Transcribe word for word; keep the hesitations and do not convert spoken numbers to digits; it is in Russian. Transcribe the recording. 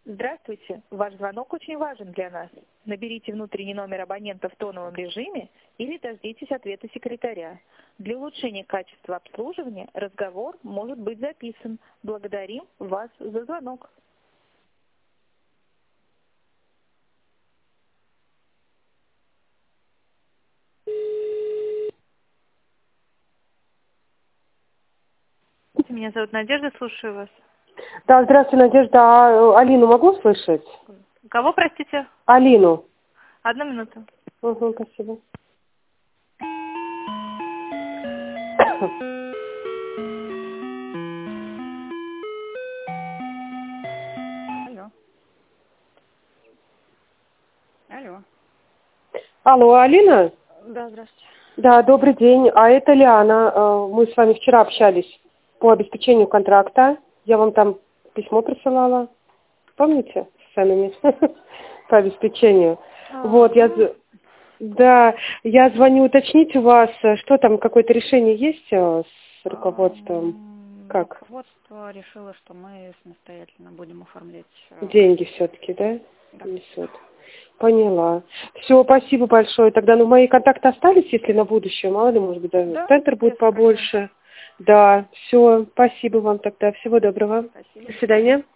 Здравствуйте. Ваш звонок очень важен для нас. Наберите внутренний номер абонента в тоновом режиме или дождитесь ответа секретаря. Для улучшения качества обслуживания разговор может быть записан. Благодарим вас за звонок. Меня зовут Надежда, слушаю вас. Да, здравствуйте, Надежда. А Алину могу слышать? Кого, простите? Алину. Одну минуту. Угу, спасибо. Алло. Алло. Алло, Алина? Да, здравствуйте. Да, добрый день. А это Лиана. Э, Мы с вами вчера общались по обеспечению контракта. Я вам там письмо присылала. Помните? С ценами по обеспечению. А, Вот, я... ну, з- Да, я звоню уточнить у вас, э, что там, какое-то решение есть э, с руководством? ам, Как? руководство решило, что мы самостоятельно будем оформлять. э, Деньги все-таки, да? Да. Несут. Поняла. Все, спасибо большое. Тогда, ну, мои контакты остались, если на будущее, мало ли, может быть, даже Да, центр будет я сохранила. побольше. Да, все, спасибо вам тогда. Всего доброго. Спасибо. До свидания.